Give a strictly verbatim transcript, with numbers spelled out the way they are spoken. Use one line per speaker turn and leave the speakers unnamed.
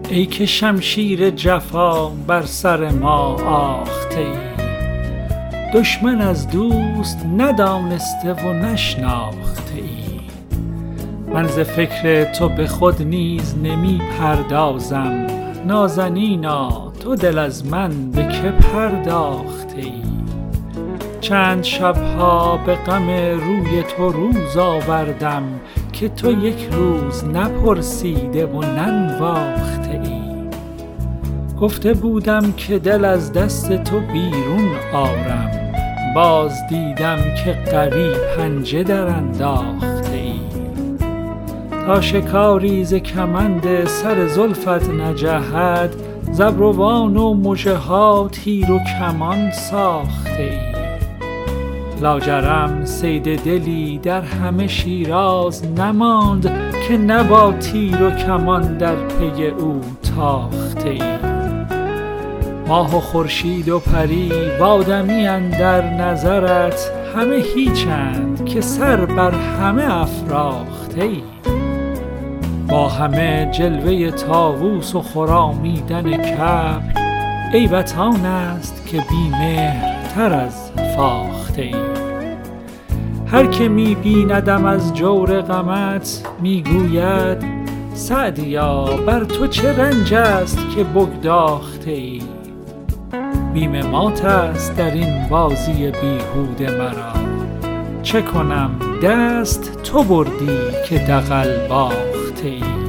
ای که شمشیر جفا بر سر ما آخته ای، دشمن از دوست ندانسته و نشناخته ای. من ز فکر تو به خود نیز نمی پردازم، نازنینا تو دل از من به که پرداخته ای. چند شبها به غم روی تو روز آوردم، که تو یک روز نپرسیده و ننواخته ای. گفته بودم که دل از دست تو بیرون آرم، باز دیدم که قوی پنجه در انداخته ای. تا شکاری ز کمند سر زلفت نجهد، ز ابروان و مژه ها تیر و کمان ساخته ای. لاجرم صید دلی در همه شیراز نماند، که نه با تیر و کمان در پی او تاخته ای. ماه و خورشید و پری و آدمی اندر نظرت، همه هیچند که سر بر همه افراخته ای. با همه جلوه طاووس و خرامیدن کبک، عیبت آن است که بی مهرتر از فاخته ای. هر که می بیندم از جور غمت می گوید، سعدیا بر تو چه رنج است که بگداخته ای. بیم مات است در این بازی بیهوده مرا، چه کنم دست تو بردی که دغل باخته ای.